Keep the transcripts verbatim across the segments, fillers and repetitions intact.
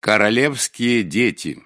Королевские дети.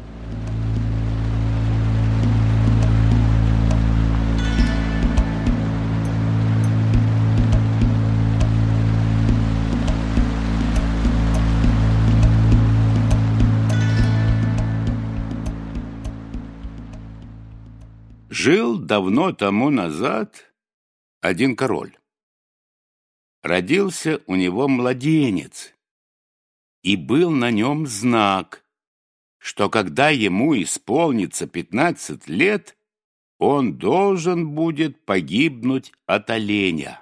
Жил давно тому назад один король. Родился у него младенец, и был на нем знак, что когда ему исполнится пятнадцать лет, он должен будет погибнуть от оленя.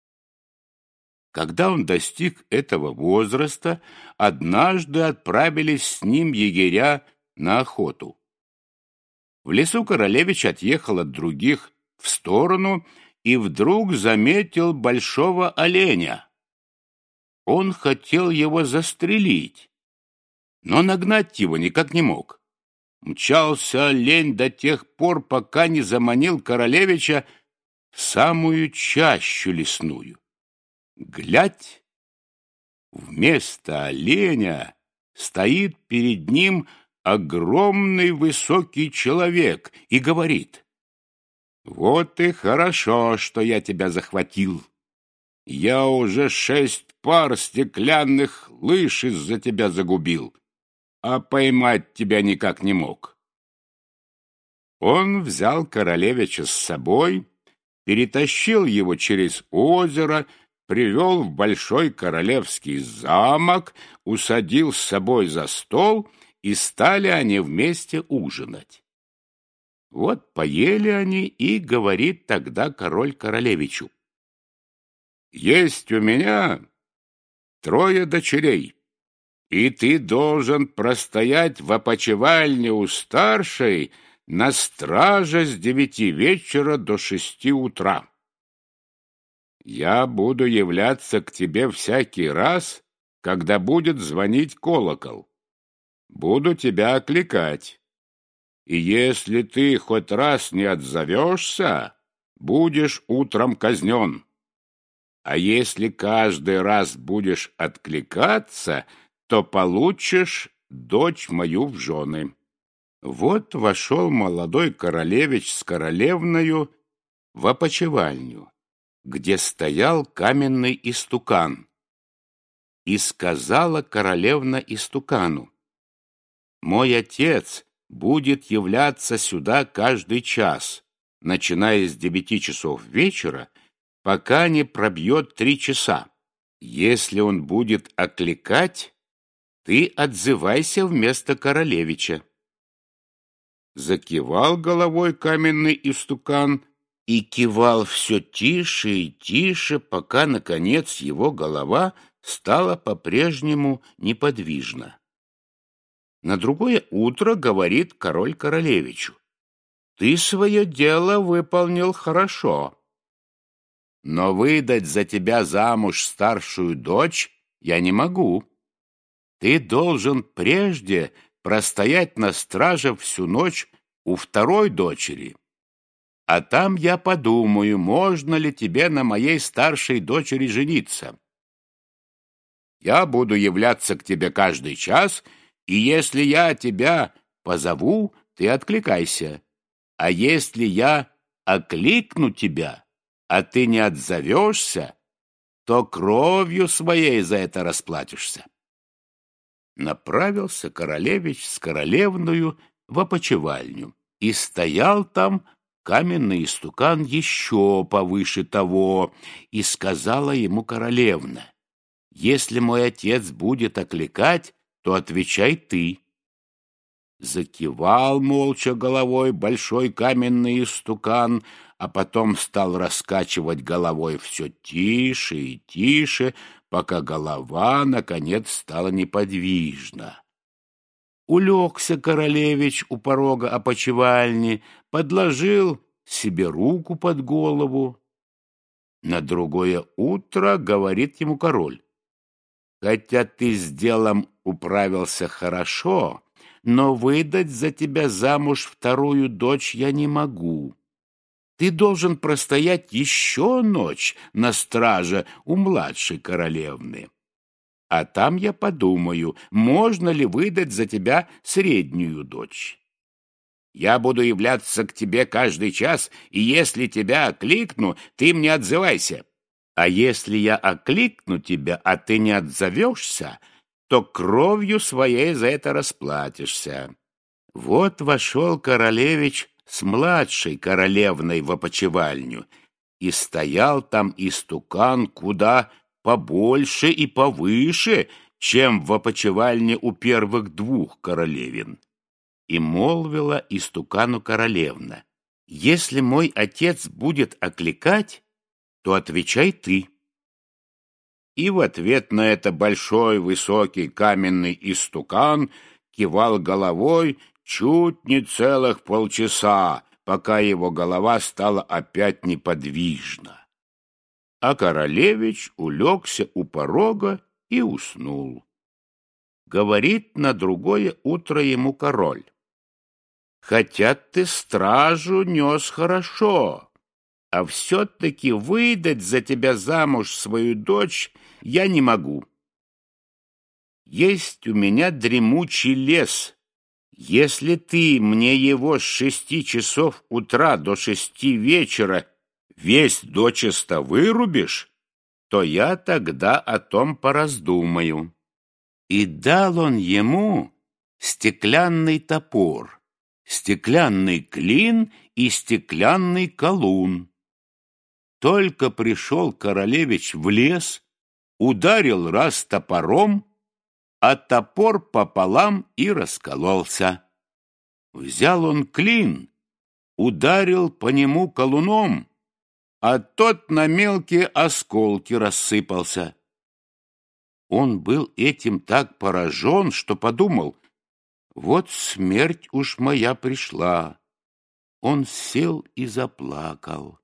Когда он достиг этого возраста, однажды отправились с ним егеря на охоту. В лесу королевич отъехал от других в сторону и вдруг заметил большого оленя. Он хотел его застрелить, но нагнать его никак не мог. Мчался олень до тех пор, пока не заманил королевича в самую чащу лесную. Глядь, вместо оленя стоит перед ним огромный высокий человек и говорит: «Вот и хорошо, что я тебя захватил. Я уже шесть пар стеклянных лыж из-за тебя загубил, а поймать тебя никак не мог». Он взял королевича с собой, перетащил его через озеро, привел в большой королевский замок, усадил с собой за стол, и стали они вместе ужинать. Вот поели они, и говорит тогда король королевичу: «Есть у меня трое дочерей, и ты должен простоять в опочивальне у старшей на страже с девяти вечера до шести утра. Я буду являться к тебе всякий раз, когда будет звонить колокол. Буду тебя окликать, и если ты хоть раз не отзовешься, будешь утром казнен. А если каждый раз будешь откликаться, то получишь дочь мою в жены». Вот вошел молодой королевич с королевною в опочивальню, где стоял каменный истукан. И сказала королевна истукану: «Мой отец будет являться сюда каждый час, начиная с девяти часов вечера, пока не пробьет три часа. Если он будет окликать, ты отзывайся вместо королевича». Закивал головой каменный истукан и кивал все тише и тише, пока, наконец, его голова стала по-прежнему неподвижна. На другое утро говорит король королевичу: «Ты свое дело выполнил хорошо, но выдать за тебя замуж старшую дочь я не могу. Ты должен прежде простоять на страже всю ночь у второй дочери, а там я подумаю, можно ли тебе на моей старшей дочери жениться. Я буду являться к тебе каждый час, и если я тебя позову, ты откликайся, а если я окликну тебя, а ты не отзовешься, то кровью своей за это расплатишься». Направился королевич с королевною в опочивальню, и стоял там каменный истукан еще повыше того, и сказала ему королевна: «Если мой отец будет окликать, то отвечай ты». Закивал молча головой большой каменный истукан, а потом стал раскачивать головой все тише и тише, пока голова, наконец, стала неподвижна. Улегся королевич у порога опочивальни, подложил себе руку под голову. На другое утро говорит ему король: «Хотя ты с делом управился хорошо, но выдать за тебя замуж вторую дочь я не могу. Ты должен простоять еще ночь на страже у младшей королевны. а там я подумаю, можно ли выдать за тебя среднюю дочь. Я буду являться к тебе каждый час, и если тебя окликну, ты мне отзывайся. А если я окликну тебя, а ты не отзовешься, то кровью своей за это расплатишься». Вот вошел королевич с младшей королевной в опочивальню, и стоял там истукан куда побольше и повыше, чем в опочивальне у первых двух королевин. И молвила истукану королевна: «Если мой отец будет окликать, то отвечай ты». И в ответ на это большой высокий каменный истукан кивал головой чуть не целых полчаса, пока его голова стала опять неподвижна. А королевич улегся у порога и уснул. Говорит на другое утро ему король: «Хотя ты стражу нес хорошо, а все-таки выдать за тебя замуж свою дочь я не могу. Есть у меня дремучий лес. Если ты мне его с шести часов утра до шести вечера весь дочисто вырубишь, то я тогда о том пораздумаю». И дал он ему стеклянный топор, стеклянный клин и стеклянный колун. Только пришел королевич в лес, ударил раз топором, а топор пополам и раскололся. Взял он клин, ударил по нему колуном, а тот на мелкие осколки рассыпался. Он был этим так поражен, что подумал: вот смерть уж моя пришла. Он сел и заплакал.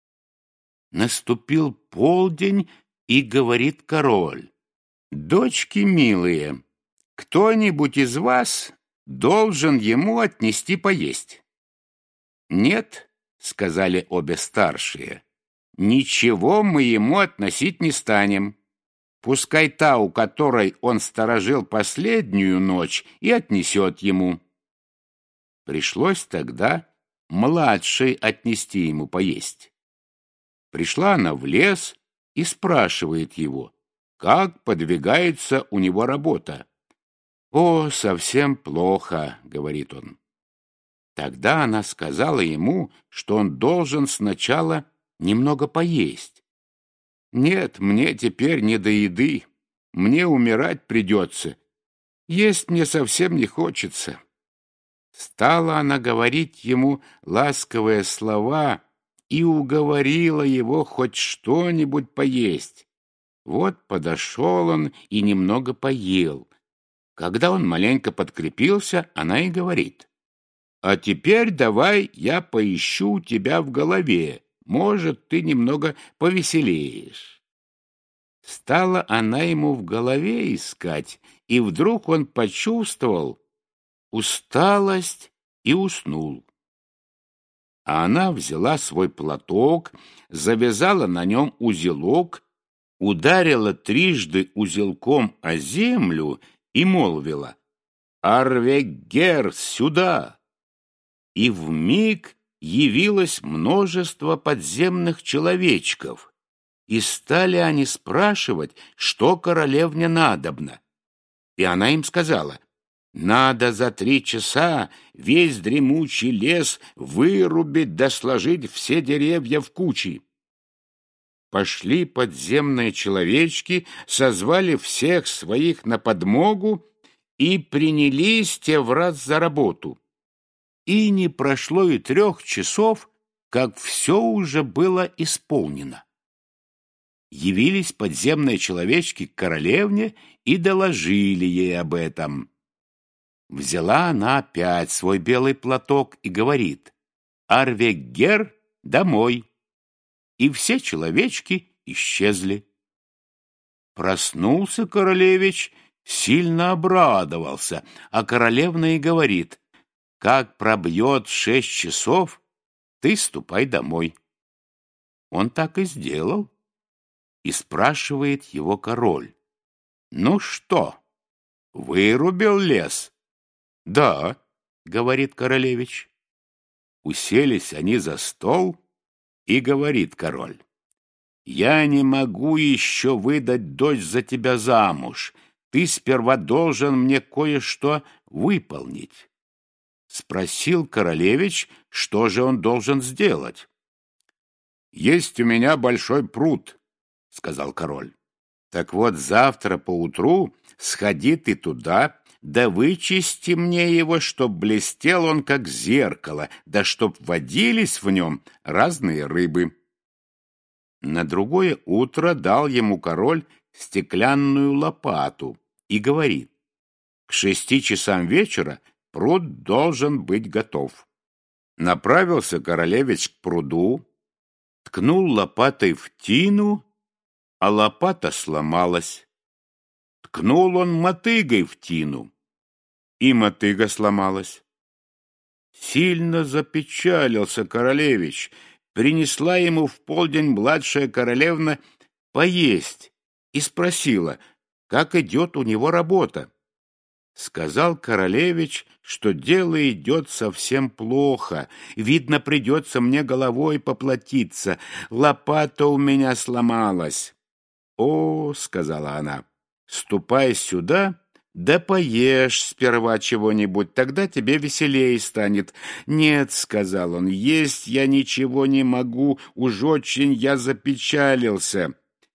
Наступил полдень, и говорит король: «Дочки милые, кто-нибудь из вас должен ему отнести поесть». «Нет», — сказали обе старшие, — «ничего мы ему относить не станем. Пускай та, у которой он сторожил последнюю ночь, и отнесет ему». Пришлось тогда младшей отнести ему поесть. Пришла она в лес и спрашивает его, как подвигается у него работа. «О, совсем плохо», — говорит он. Тогда она сказала ему, что он должен сначала немного поесть. «Нет, мне теперь не до еды, мне умирать придется, есть мне совсем не хочется». Стала она говорить ему ласковые слова и уговорила его хоть что-нибудь поесть. Вот подошел он и немного поел. Когда он маленько подкрепился, она и говорит: «А теперь давай я поищу тебя в голове, может, ты немного повеселеешь». Стала она ему в голове искать, и вдруг он почувствовал усталость и уснул. А она взяла свой платок, завязала на нем узелок, ударила трижды узелком о землю и молвила: «Арвегер, сюда!» И вмиг явилось множество подземных человечков, и стали они спрашивать, что королевне надобно. И она им сказала: «Надо за три часа весь дремучий лес вырубить да сложить все деревья в кучи». Пошли подземные человечки, созвали всех своих на подмогу и принялись те враз за работу. И не прошло и трех часов, как все уже было исполнено. Явились подземные человечки к королевне и доложили ей об этом. Взяла она опять свой белый платок и говорит: «Арвегер, домой!» И все человечки исчезли. Проснулся королевич, сильно обрадовался, а королевна и говорит: «Как пробьет шесть часов, ты ступай домой». Он так и сделал. И спрашивает его король: Ну что, вырубил лес? Да, говорит королевич. Уселись они за стол, и говорит король: я не могу еще выдать дочь за тебя замуж. Ты сперва должен мне кое-что выполнить. Спросил королевич, что же он должен сделать. Есть у меня большой пруд, сказал король. Так вот, завтра поутру сходи ты туда, да вычисти мне его, чтоб блестел он, как зеркало, да чтоб водились в нем разные рыбы. На другое утро дал ему король стеклянную лопату и говорит: к шести часам вечера пруд должен быть готов. Направился королевич к пруду, ткнул лопатой в тину, а лопата сломалась. Ткнул он мотыгой в тину, и мотыга сломалась. Сильно запечалился королевич. Принесла ему в полдень младшая королевна поесть и спросила, как идет у него работа. Сказал королевич, что дело идет совсем плохо. Видно, придется мне головой поплатиться. Лопата у меня сломалась. О, сказала она, ступай сюда, да поешь сперва чего-нибудь, тогда тебе веселее станет. Нет, сказал он, есть я ничего не могу, уж очень я запечалился.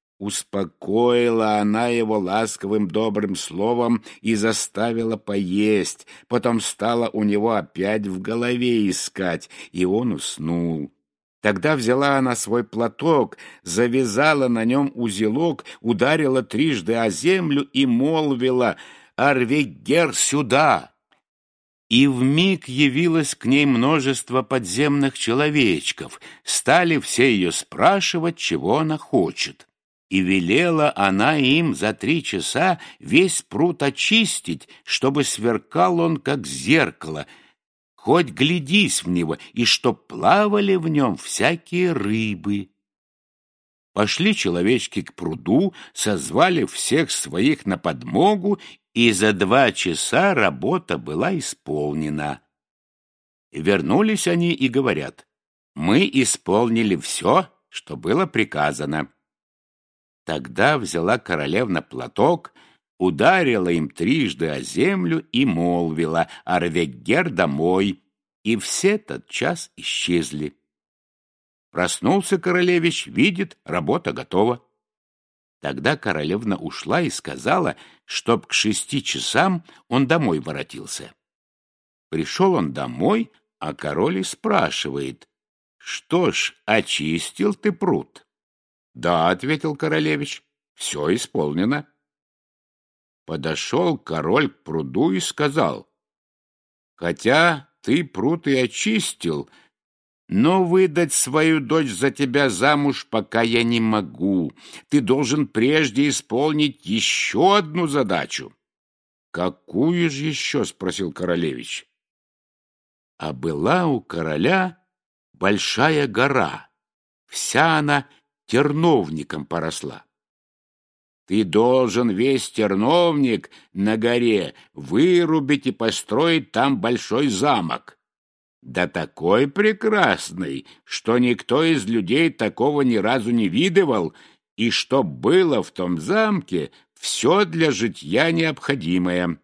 Успокоила она его ласковым добрым словом и заставила поесть. Потом стала у него опять в голове искать, и он уснул. Тогда взяла она свой платок, завязала на нем узелок, ударила трижды о землю и молвила: «Арвегер, сюда!» И вмиг явилось к ней множество подземных человечков. Стали все ее спрашивать, чего она хочет. И велела она им за три часа весь пруд очистить, чтобы сверкал он, как зеркало, хоть глядись в него, и чтоб плавали в нем всякие рыбы. Пошли человечки к пруду, созвали всех своих на подмогу, и за два часа работа была исполнена. Вернулись они и говорят: мы исполнили все, что было приказано. Тогда взяла королевна платок, ударила им трижды о землю и молвила: «Арвегер, домой!» И все тотчас исчезли. Проснулся королевич, видит, работа готова. Тогда королевна ушла и сказала, чтоб к шести часам он домой воротился. Пришел он домой, а король и спрашивает: «Что ж, очистил ты пруд?» «Да», — ответил королевич, — «все исполнено». Подошел король к пруду и сказал: «Хотя ты пруд и очистил, но выдать свою дочь за тебя замуж пока я не могу. Ты должен прежде исполнить еще одну задачу». «Какую же еще?» — спросил королевич. А была у короля большая гора, вся она терновником поросла. Ты должен весь терновник на горе вырубить и построить там большой замок. Да такой прекрасный, что никто из людей такого ни разу не видывал, и чтоб было в том замке все для житья необходимое.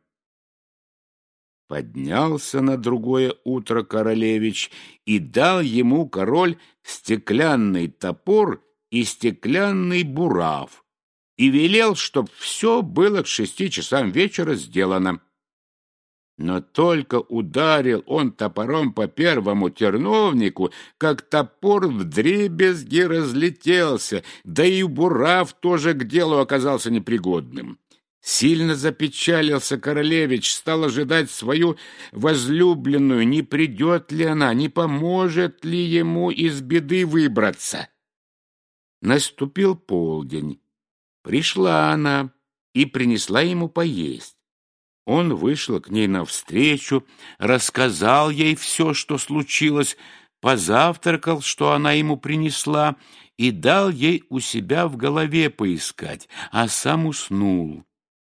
Поднялся на другое утро королевич, и дал ему король стеклянный топор и стеклянный бурав, и велел, чтоб все было к шести часам вечера сделано. Но только ударил он топором по первому терновнику, как топор вдребезги разлетелся, да и бурав тоже к делу оказался непригодным. Сильно запечалился королевич, стал ожидать свою возлюбленную, не придет ли она, не поможет ли ему из беды выбраться. Наступил полдень. Пришла она и принесла ему поесть. Он вышел к ней навстречу, рассказал ей все, что случилось, позавтракал, что она ему принесла, и дал ей у себя в голове поискать, а сам уснул.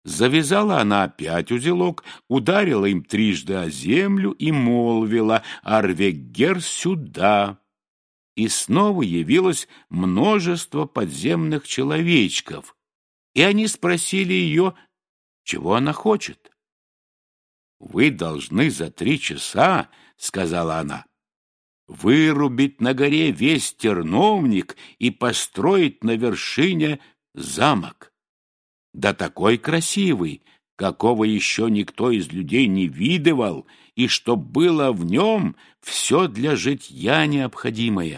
Завязала она опять узелок, ударила им трижды о землю и молвила: «Арвегер, сюда!» И снова явилось множество подземных человечков, и они спросили ее, чего она хочет. «Вы должны за три часа, — сказала она, — вырубить на горе весь терновник и построить на вершине замок. Да такой красивый, какого еще никто из людей не видывал, и чтоб было в нем все для житья необходимое».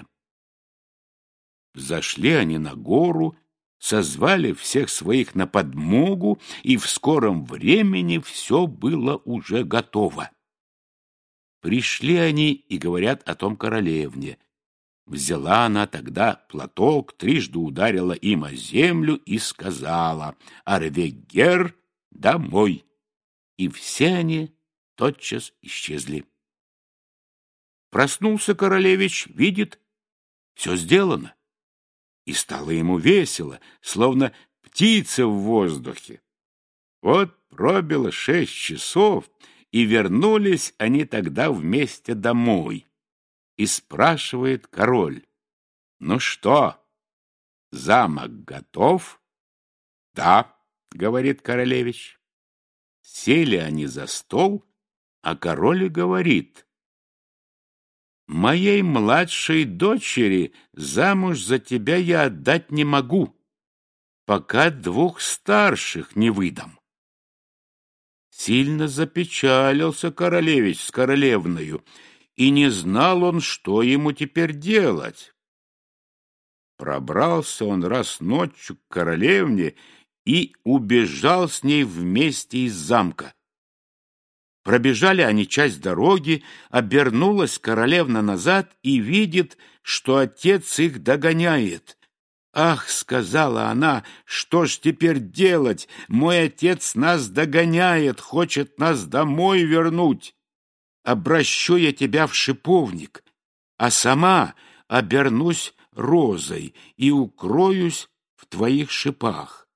Зашли они на гору, созвали всех своих на подмогу, и в скором времени все было уже готово. Пришли они и говорят о том королевне. Взяла она тогда платок, трижды ударила им о землю и сказала: «Арвегер, домой!» И все они тотчас исчезли. Проснулся королевич, видит, все сделано. И стало ему весело, словно птица в воздухе. Вот пробило шесть часов, и вернулись они тогда вместе домой. И спрашивает король: «Ну что, замок готов?» «Да, — говорит королевич». Сели они за стол, а король и говорит: «Моей младшей дочери замуж за тебя я отдать не могу, пока двух старших не выдам». Сильно запечалился королевич с королевною, и не знал он, что ему теперь делать. Пробрался он раз ночью к королевне и убежал с ней вместе из замка. Пробежали они часть дороги, обернулась королевна назад и видит, что отец их догоняет. «Ах, — сказала она, — что ж теперь делать? Мой отец нас догоняет, хочет нас домой вернуть. Обращу я тебя в шиповник, а сама обернусь розой и укроюсь в твоих шипах».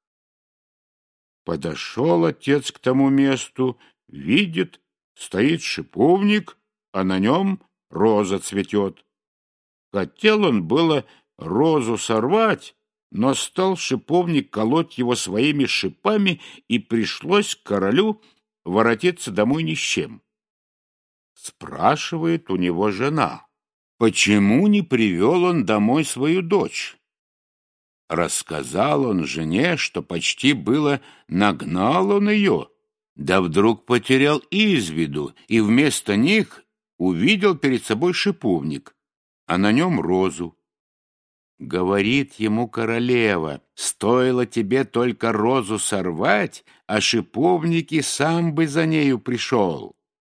Подошел отец к тому месту, видит, стоит шиповник, а на нем роза цветет. Хотел он было розу сорвать, но стал шиповник колоть его своими шипами, и пришлось королю воротиться домой ни с чем. Спрашивает у него жена, почему не привел он домой свою дочь. Рассказал он жене, что почти было нагнал он ее, да вдруг потерял из виду, и вместо них увидел перед собой шиповник, а на нем розу. Говорит ему королева: «Стоило тебе только розу сорвать, а шиповник сам бы за нею пришел».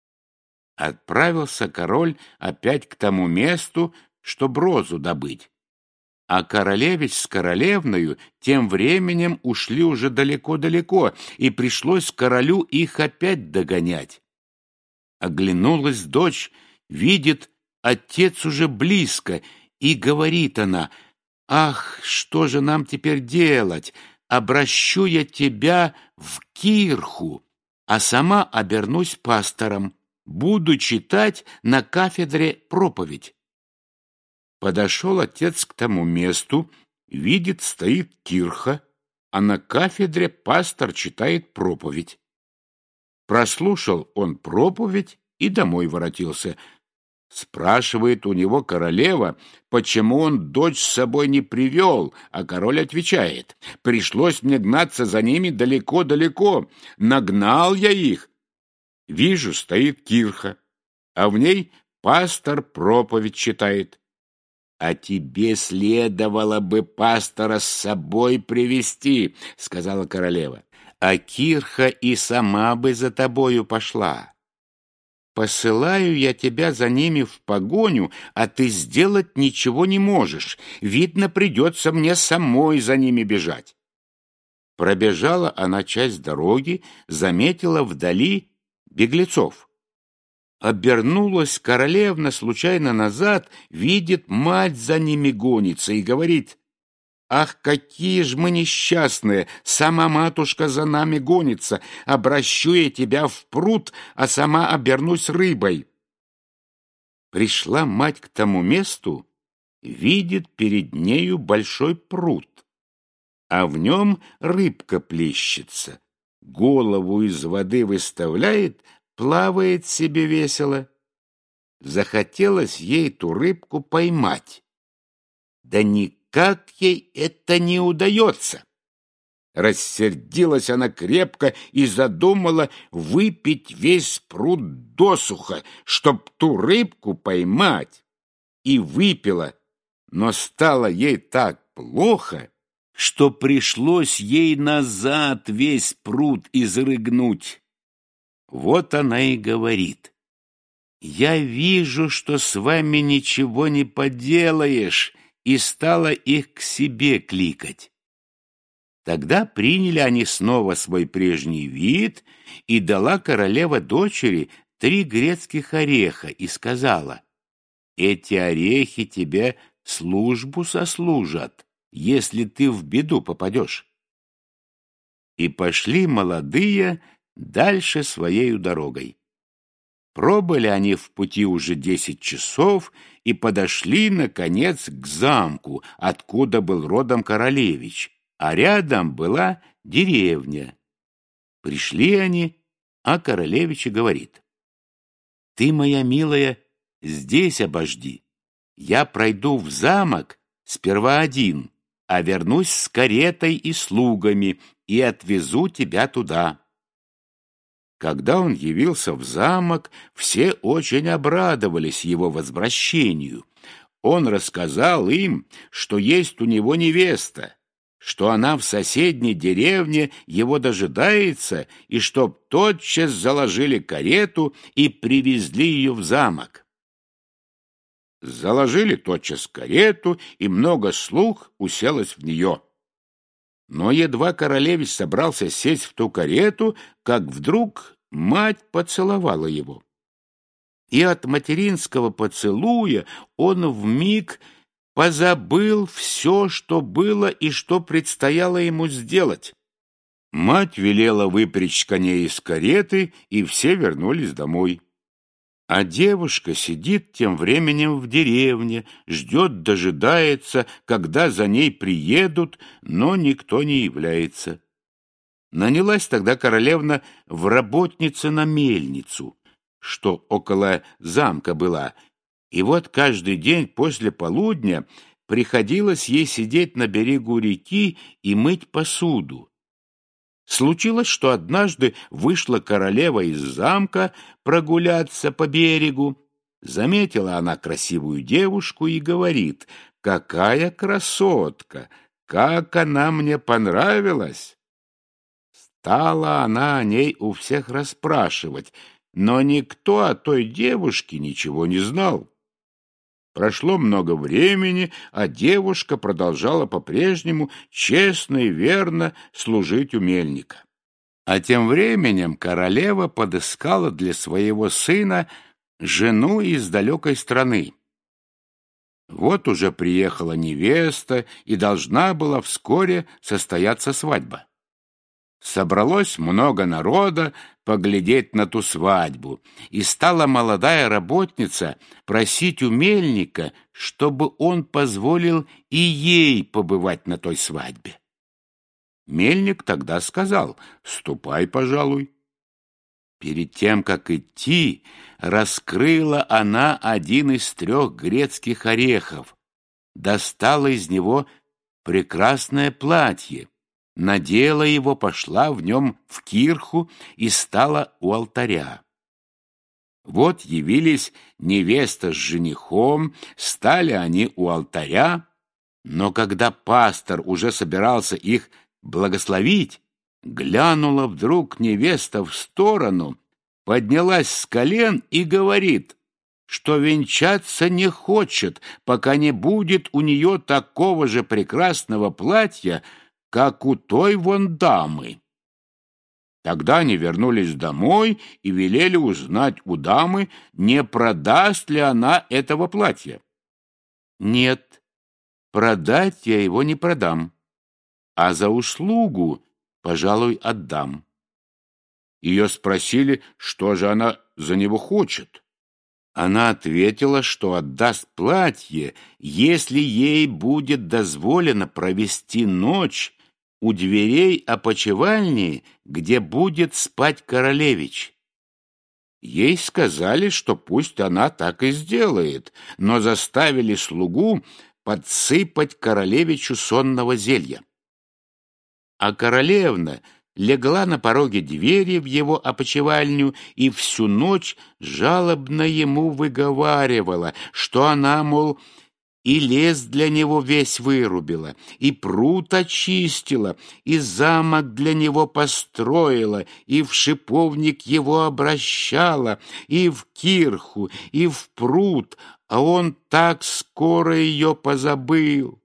Отправился король опять к тому месту, чтоб розу добыть. А королевич с королевною тем временем ушли уже далеко-далеко, и пришлось королю их опять догонять. Оглянулась дочь, видит, отец уже близко, и говорит она: «Ах, что же нам теперь делать? Обращу я тебя в кирху, а сама обернусь пастором. Буду читать на кафедре проповедь». Подошел отец к тому месту, видит, стоит кирха, а на кафедре пастор читает проповедь. Прослушал он проповедь и домой воротился. Спрашивает у него королева, почему он дочь с собой не привел, а король отвечает: «Пришлось мне гнаться за ними далеко-далеко. Нагнал я их. Вижу, стоит кирха, а в ней пастор проповедь читает». «А тебе следовало бы пастора с собой привести, — сказала королева, — а кирха и сама бы за тобою пошла. Посылаю я тебя за ними в погоню, а ты сделать ничего не можешь. Видно, придется мне самой за ними бежать». Пробежала она часть дороги, заметила вдали беглецов. Обернулась королевна случайно назад, видит, мать за ними гонится и говорит: Ах, какие ж мы несчастные! Сама матушка за нами гонится. Обращу я тебя в пруд, а сама обернусь рыбой. Пришла мать к тому месту, видит перед нею большой пруд, а в нем рыбка плещется, голову из воды выставляет, плавает себе весело. Захотелось ей ту рыбку поймать. Да никак ей это не удается. Рассердилась она крепко и задумала выпить весь пруд досуха, чтоб ту рыбку поймать. И выпила, но стало ей так плохо, что пришлось ей назад весь пруд изрыгнуть. Вот она и говорит: «Я вижу, что с вами ничего не поделаешь», и стала их к себе кликать. Тогда приняли они снова свой прежний вид, и дала королева дочери три грецких ореха и сказала: «Эти орехи тебе службу сослужат, если ты в беду попадешь». И пошли молодые дальше своею дорогой. Пробыли они в пути уже десять часов и подошли, наконец, к замку, откуда был родом королевич, а рядом была деревня. Пришли они, а королевич и говорит: «Ты, моя милая, здесь обожди. Я пройду в замок сперва один, а вернусь с каретой и слугами и отвезу тебя туда». Когда он явился в замок, все очень обрадовались его возвращению. Он рассказал им, что есть у него невеста, что она в соседней деревне его дожидается, и чтоб тотчас заложили карету и привезли ее в замок. Заложили тотчас карету, и много слуг уселось в нее. Но едва королевич собрался сесть в ту карету, как вдруг мать поцеловала его. И от материнского поцелуя он вмиг позабыл все, что было и что предстояло ему сделать. Мать велела выпрячь коней из кареты, и все вернулись домой. А девушка сидит тем временем в деревне, ждет, дожидается, когда за ней приедут, но никто не является. Нанялась тогда королевна в работнице на мельницу, что около замка была, и вот каждый день после полудня приходилось ей сидеть на берегу реки и мыть посуду. Случилось, что однажды вышла королева из замка прогуляться по берегу. Заметила она красивую девушку и говорит: «Какая красотка! Как она мне понравилась!» Стала она о ней у всех расспрашивать, но никто о той девушке ничего не знал. Прошло много времени, а девушка продолжала по-прежнему честно и верно служить у мельника. А тем временем королева подыскала для своего сына жену из далекой страны. Вот уже приехала невеста, и должна была вскоре состояться свадьба. Собралось много народа поглядеть на ту свадьбу, и стала молодая работница просить у мельника, чтобы он позволил и ей побывать на той свадьбе. Мельник тогда сказал: «Ступай, пожалуй». Перед тем, как идти, раскрыла она один из трех грецких орехов, достала из него прекрасное платье, надела его, пошла в нем в кирху и стала у алтаря. Вот явились невеста с женихом, стали они у алтаря, но когда пастор уже собирался их благословить, глянула вдруг невеста в сторону, поднялась с колен и говорит, что венчаться не хочет, пока не будет у нее такого же прекрасного платья, как у той вон дамы. Тогда они вернулись домой и велели узнать у дамы, не продаст ли она этого платья. «Нет, продать я его не продам, а за услугу, пожалуй, отдам. Ее спросили, что же она за него хочет. Она ответила, что отдаст платье, если ей будет дозволено провести ночь у дверей опочивальни, где будет спать королевич. Ей сказали, что пусть она так и сделает, но заставили слугу подсыпать королевичу сонного зелья. А королевна легла на пороге двери в его опочивальню и всю ночь жалобно ему выговаривала, что она, мол, и лес для него весь вырубила, и пруд очистила, и замок для него построила, и в шиповник его обращала, и в кирху, и в пруд, а он так скоро ее позабыл.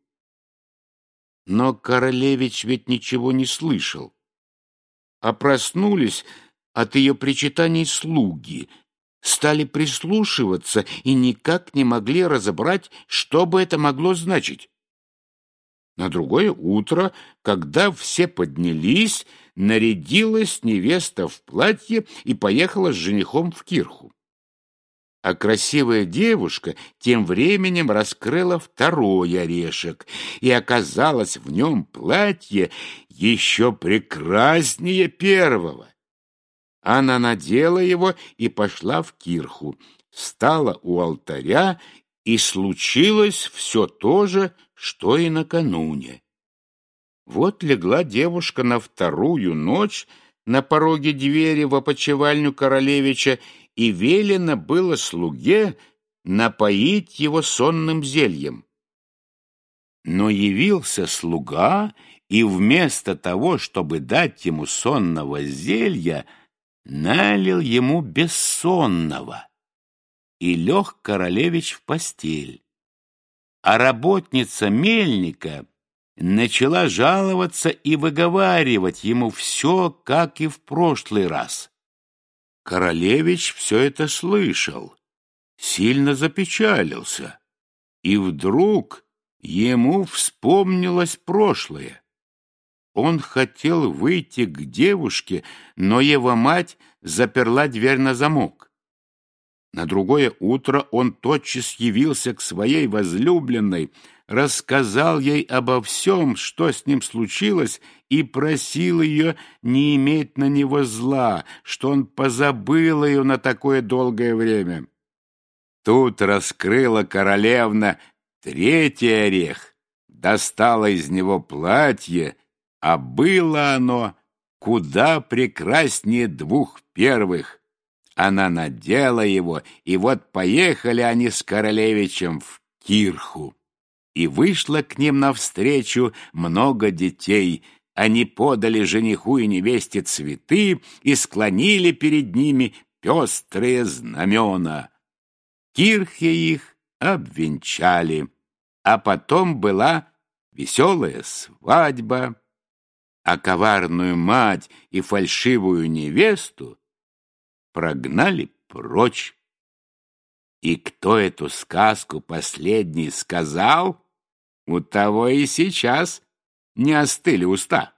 Но королевич ведь ничего не слышал. А проснулись от ее причитаний слуги, стали прислушиваться и никак не могли разобрать, что бы это могло значить. На другое утро, когда все поднялись, нарядилась невеста в платье и поехала с женихом в кирху. А красивая девушка тем временем раскрыла второй орешек, и оказалось в нем платье еще прекраснее первого. Она надела его и пошла в кирху, стала у алтаря, и случилось все то же, что и накануне. Вот легла девушка на вторую ночь на пороге двери в опочивальню королевича, и велено было слуге напоить его сонным зельем. Но явился слуга, и вместо того, чтобы дать ему сонного зелья, налил ему бессонного, и лег королевич в постель. А работница мельника начала жаловаться и выговаривать ему все, как и в прошлый раз. Королевич все это слышал, сильно запечалился, и вдруг ему вспомнилось прошлое. Он хотел выйти к девушке, но его мать заперла дверь на замок. На другое утро он тотчас явился к своей возлюбленной, рассказал ей обо всем, что с ним случилось, и просил ее не иметь на него зла, что он позабыл ее на такое долгое время. Тут раскрыла королевна третий орех, достала из него платье, а было оно куда прекраснее двух первых. Она надела его, и вот поехали они с королевичем в кирху. И вышло к ним навстречу много детей. Они подали жениху и невесте цветы и склонили перед ними пестрые знамена. Кирхи их обвенчали, а потом была веселая свадьба, а коварную мать и фальшивую невесту прогнали прочь. И кто эту сказку последний сказал, у того и сейчас не остыли уста.